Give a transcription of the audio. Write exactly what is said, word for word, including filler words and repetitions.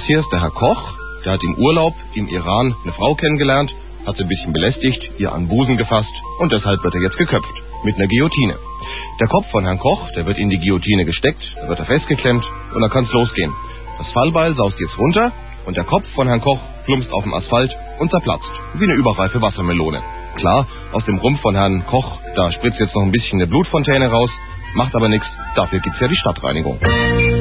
hier ist der Herr Koch, der hat im Urlaub im Iran eine Frau kennengelernt, hat sie ein bisschen belästigt, ihr an den Busen gefasst und deshalb wird er jetzt geköpft. Mit einer Guillotine. Der Kopf von Herrn Koch, der wird in die Guillotine gesteckt, da wird er festgeklemmt und dann kann es losgehen. Das Fallbeil saust jetzt runter und der Kopf von Herrn Koch plumpst auf dem Asphalt und zerplatzt, wie eine überreife Wassermelone. Klar, aus dem Rumpf von Herrn Koch, da spritzt jetzt noch ein bisschen eine Blutfontäne raus, macht aber nichts, dafür gibt's ja die Stadtreinigung.